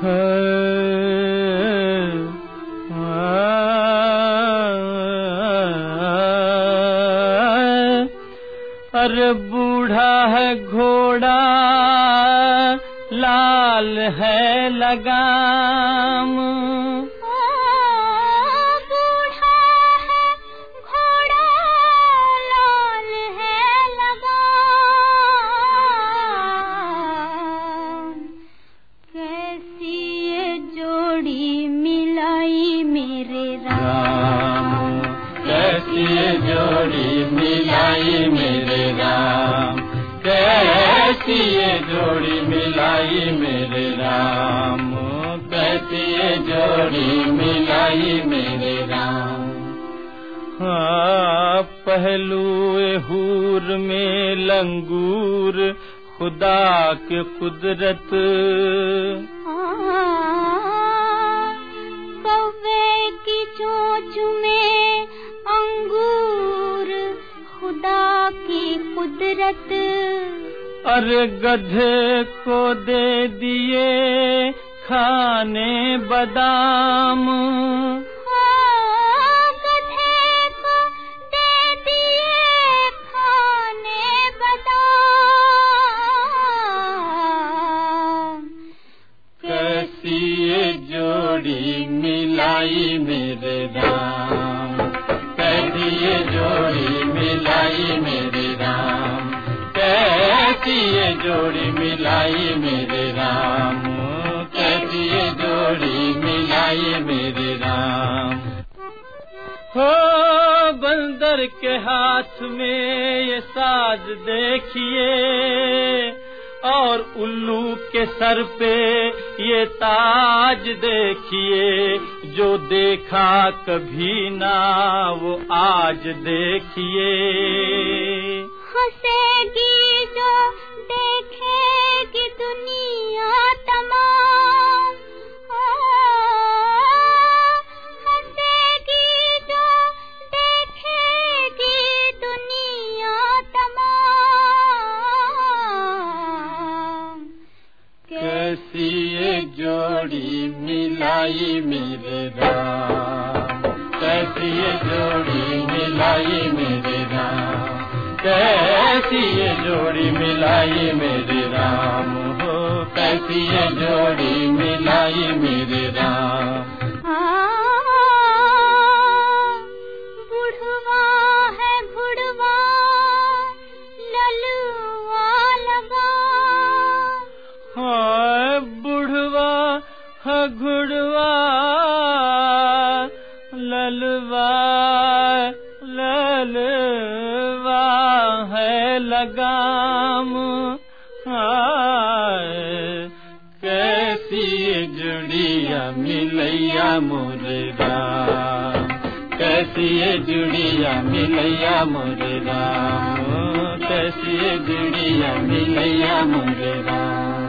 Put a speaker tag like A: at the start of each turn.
A: अरे बूढ़ा है घोड़ा लाल है लगाम,
B: बूढ़ा है घोड़ा लाल है लगाम, कैसी ये जोड़ी मिलाई मेरे राम,
A: कैसी ये जोड़ी मिलाई मेरे राम, कैसी ये जोड़ी मिलाई मेरे राम, कैसी ये जोड़ी मिलाई मेरे राम। हाँ, पहलुए हूर में लंगूर खुदा के कुदरत,
B: कौवे की चोंच में अंगूर खुदा की कुदरत,
A: अरे गधे को दे दिए खाने बादाम,
B: गधे को दे दिए खाने बादाम,
A: कैसी ये जोड़ी मिलाई मेरे राम, कैसी ये जोड़ी मिलाई मेरे राम, कैसी ये जोड़ी मिलाई मेरे राम, कैसी ये जोड़ी मिलाई मेरे राम। हो बंदर के हाथ में ये साज देखिए, और उल्लू के सर पे ये ताज देखिए, जो देखा कभी ना वो आज देखिए।
B: हंसेगी जो देखेगी दुनिया तमाम, हंसेगी जो देखेगी दुनिया तमाम,
A: कैसी ये जोड़ी मिलाई मेरे राम, कैसी ये जोड़ी मिलाई मेरे राम, कैसी ये जोड़ी मिलाई मेरे राम, हो कैसी ये जोड़ी मिलाई मेरे राम।
B: बुढ़वा है घुड़वा ललुआ लगा,
A: हाँ बुढ़वा है घुड़वा ललवा ललवा है लगाम, कैसी जुड़िया मिलैया मोरे राम, कैसी जुड़िया मिलैया मोरे राम, कैसी जुड़िया मिलैया मोरे राम।